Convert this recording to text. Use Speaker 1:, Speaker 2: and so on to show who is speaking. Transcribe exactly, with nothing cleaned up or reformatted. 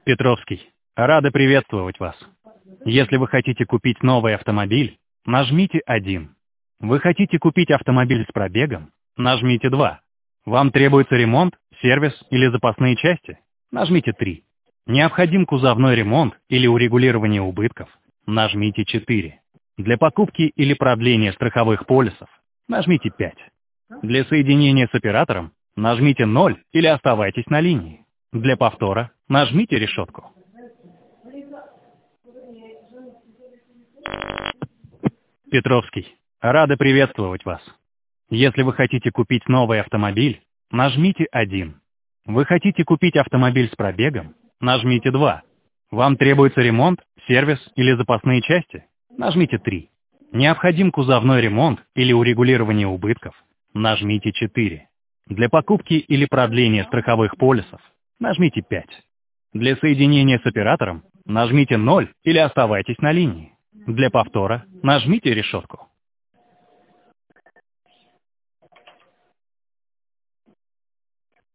Speaker 1: Петровский. Рады приветствовать вас. Если вы хотите купить новый автомобиль, нажмите один. Вы хотите купить автомобиль с пробегом? Нажмите два. Вам требуется ремонт, сервис или запасные части? Нажмите три. Необходим кузовной ремонт или урегулирование убытков? Нажмите четыре. Для покупки или продления страховых полисов? Нажмите пять. Для соединения с оператором? Нажмите ноль или оставайтесь на линии. Для повтора нажмите решетку. Петровский. Рады приветствовать вас. Если вы хотите купить новый автомобиль, нажмите один. Вы хотите купить автомобиль с пробегом? Нажмите два. Вам требуется ремонт, сервис или запасные части? Нажмите три. Необходим кузовной ремонт или урегулирование убытков? Нажмите четыре. Для покупки или продления страховых полисов? Нажмите пять. Для соединения с оператором? Нажмите ноль или оставайтесь на линии. Для повтора нажмите решетку.